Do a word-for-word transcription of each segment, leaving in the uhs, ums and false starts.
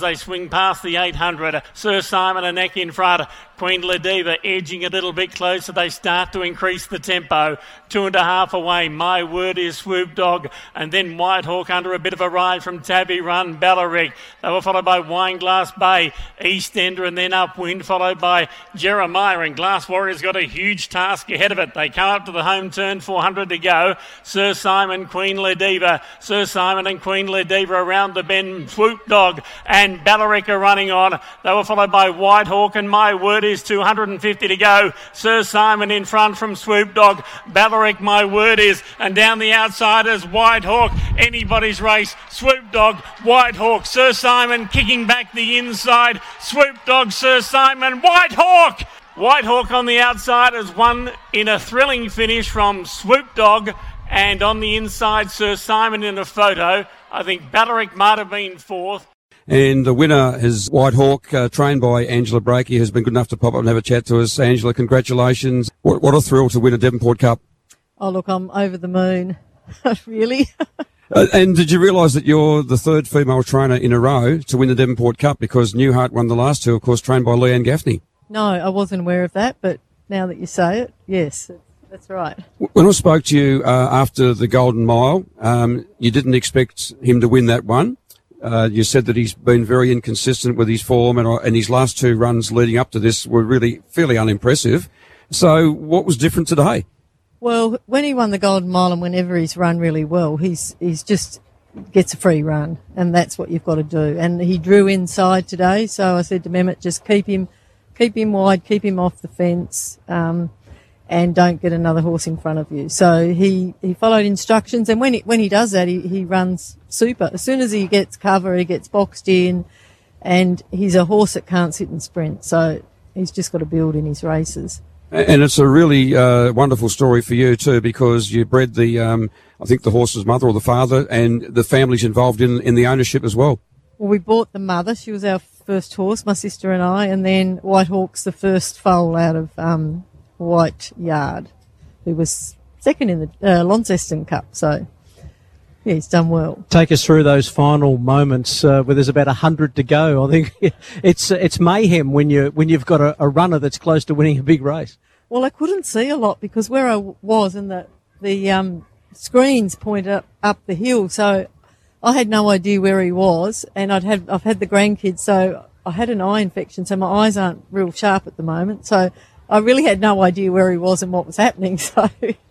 They swing past the eight hundred. Sir Simon a neck in front. Queen Ladiva edging a little bit closer. They start to increase the tempo. Two and a half away. My Word is Swoop Dog. And then White Hawk under a bit of a ride from Tabby Run, Ballaric. They were followed by Wineglass Bay, Eastender, and then Upwind, followed by Jeremiah. And Glass Warrior's got a huge task ahead of it. They come up to the home turn, four hundred to go. Sir Simon, Queen Ladiva. Sir Simon and Queen Ladiva around the bend. Swoop Dog and Ballaric are running on. They were followed by White Hawk, and My Word is two hundred fifty to go. Sir Simon in front from Swoop Dog. Ballaric, My Word is, and down the outside is White Hawk. Anybody's race. Swoop Dog, White Hawk. Sir Simon kicking back the inside. Swoop Dog, Sir Simon, White Hawk. White Hawk on the outside has won in a thrilling finish from Swoop Dog, and on the inside, Sir Simon in a photo. I think Ballaric might have been fourth. And the winner is White Hawk, uh, trained by Angela Brakey, who's been good enough to pop up and have a chat to us. Angela, congratulations. What, what a thrill to win a Devonport Cup. Oh, look, I'm over the moon. Really? uh, and did you realise that you're the third female trainer in a row to win the Devonport Cup? Because Newhart won the last two, of course, trained by Leanne Gaffney. No, I wasn't aware of that, but now that you say it, yes, that's right. When I spoke to you uh, after the Golden Mile, um, you didn't expect him to win that one. Uh, you said that he's been very inconsistent with his form, and, and his last two runs leading up to this were really fairly unimpressive. So what was different today? Well, when he won the Golden Mile and whenever he's run really well, he's he's just gets a free run, and that's what you've got to do. And he drew inside today, so I said to Mehmet, just keep him, keep him wide, keep him off the fence, um, and don't get another horse in front of you. So he, he followed instructions, and when he, when he does that, he, he runs super. As soon as he gets cover, he gets boxed in, and he's a horse that can't sit and sprint, so he's just got to build in his races. And it's a really uh, wonderful story for you too, because you bred the, um, I think the horse's mother or the father, and the family's involved in, in the ownership as well. Well, we bought the mother. She was our first horse, my sister and I, and then White Hawk's the first foal out of um, White Yard, who was second in the uh, Launceston Cup. So, yeah, he's done well. Take us through those final moments uh, where there's about a hundred to go. I think it's it's mayhem when you when you've got a, a runner that's close to winning a big race. Well, I couldn't see a lot because where I was and the the um, screens pointed up, up the hill, so I had no idea where he was. And I'd had I've had the grandkids, so I had an eye infection, so my eyes aren't real sharp at the moment. So I really had no idea where he was and what was happening. So.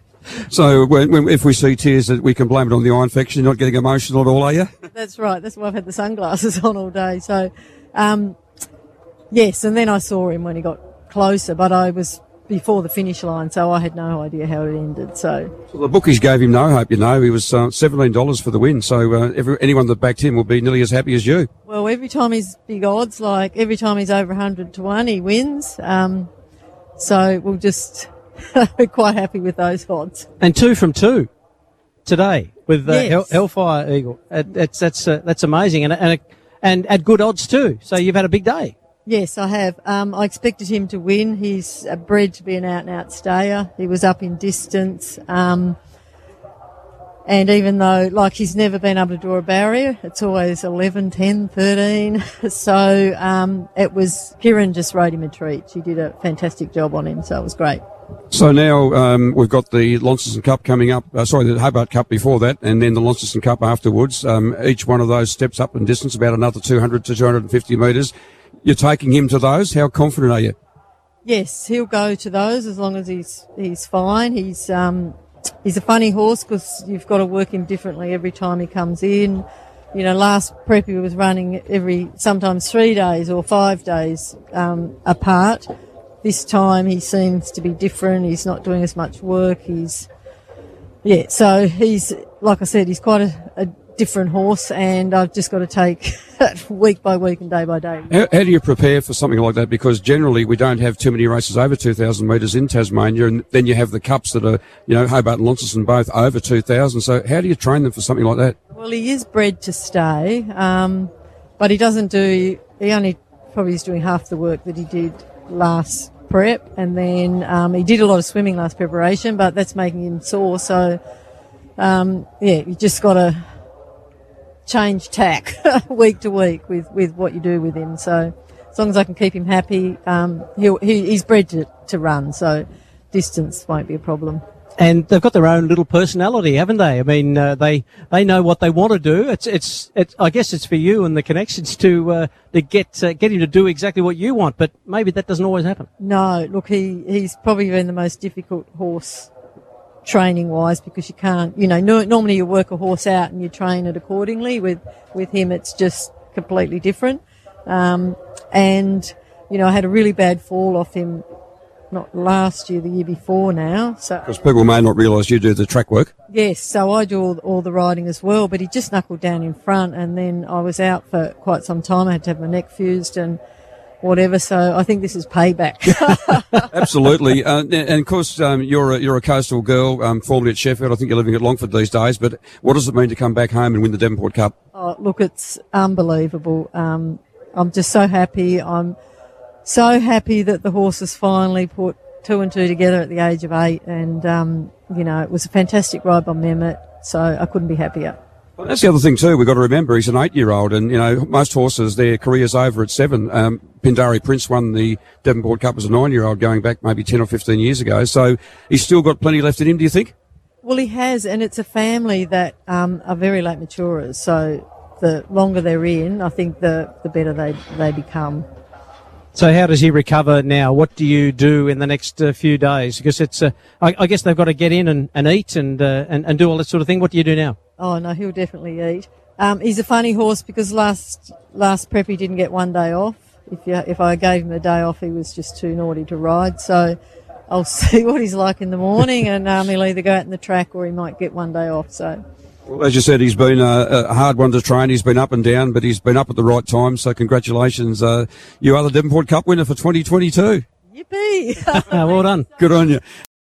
So when, when, if we see tears, that we can blame it on the eye infection. You're not getting emotional at all, are you? That's right. That's why I've had the sunglasses on all day. So, um, yes, and then I saw him when he got closer, but I was before the finish line, so I had no idea how it ended. So, so the bookies gave him no hope, you know. He was uh, seventeen dollars for the win, so uh, every, anyone that backed him will be nearly as happy as you. Well, every time he's big odds, like every time he's over one hundred to one, he wins. Um, so we'll just... We're quite happy with those odds. And two from two today with uh, yes. Hell, Hellfire Eagle. It, it's, that's uh, that's amazing, and and and at good odds too. So you've had a big day. Yes, I have. Um, I expected him to win. He's uh, bred to be an out-and-out stayer. He was up in distance. Um, and even though, like, he's never been able to draw a barrier, it's always eleven, ten, thirteen. So um, it was, Kieran just rode him a treat. She did a fantastic job on him, so it was great. So now um, we've got the Launceston Cup coming up, uh, sorry, the Hobart Cup before that, and then the Launceston Cup afterwards. Um, each one of those steps up in distance, about another two hundred to two hundred fifty metres. You're taking him to those. How confident are you? Yes, he'll go to those as long as he's he's fine. He's um he's a funny horse because you've got to work him differently every time he comes in. You know, last prep he was running every sometimes three days or five days um, apart. This time he seems to be different. He's not doing as much work. He's, yeah, so he's, like I said, he's quite a, a different horse, and I've just got to take it week by week and day by day. How, how do you prepare for something like that? Because generally we don't have too many races over two thousand metres in Tasmania, and then you have the cups that are, you know, Hobart and Launceston both over two thousand. So how do you train them for something like that? Well, he is bred to stay, um, but he doesn't do, he only probably is doing half the work that he did last prep, and then um, he did a lot of swimming last preparation, but that's making him sore. So, um, yeah, you just got to change tack week to week with, with what you do with him. So as long as I can keep him happy, um, he'll, he, he's bred to, to run, so distance won't be a problem. And they've got their own little personality, haven't they? I mean, uh, they they know what they want to do. It's it's it's. I guess it's for you and the connections to uh, to get uh, get him to do exactly what you want. But maybe that doesn't always happen. No, look, he he's probably been the most difficult horse training wise, because you can't, you know, no, normally you work a horse out and you train it accordingly. With with him, it's just completely different. Um, and you know, I had a really bad fall off him. Not last year, the year before now. So because people may not realise you do the track work. Yes, so I do all, all the riding as well, but he just knuckled down in front, and then I was out for quite some time. I had to have my neck fused and whatever, so I think this is payback. Absolutely. Uh, and, and of course, um, you're, a, you're a coastal girl, um, formerly at Sheffield. I think you're living at Longford these days, but what does it mean to come back home and win the Devonport Cup? Oh, look, it's unbelievable. Um, I'm just so happy. I'm so happy that the horses finally put two and two together at the age of eight, and um, you know, it was a fantastic ride by Mehmet, so I couldn't be happier. Well, that's the other thing too. We've got to remember he's an eight-year-old, and you know, most horses, their career's over at seven. Um, Pindari Prince won the Devonport Cup as a nine-year-old, going back maybe ten or fifteen years ago. So he's still got plenty left in him. Do you think? Well, he has, and it's a family that um, are very late maturers. So the longer they're in, I think the the better they they become. So how does he recover now? What do you do in the next uh, few days? Because it's, uh, I, I guess they've got to get in and, and eat and, uh, and and do all that sort of thing. What do you do now? Oh no, he'll definitely eat. Um, he's a funny horse because last last prep he didn't get one day off. If you, if I gave him a day off, he was just too naughty to ride. So I'll see what he's like in the morning, and um, he'll either go out in the track or he might get one day off. So. Well, as you said, he's been a, a hard one to train. He's been up and down, but he's been up at the right time. So congratulations. Uh, you are the Devonport Cup winner for twenty twenty-two. Yippee! Well done. Good on you.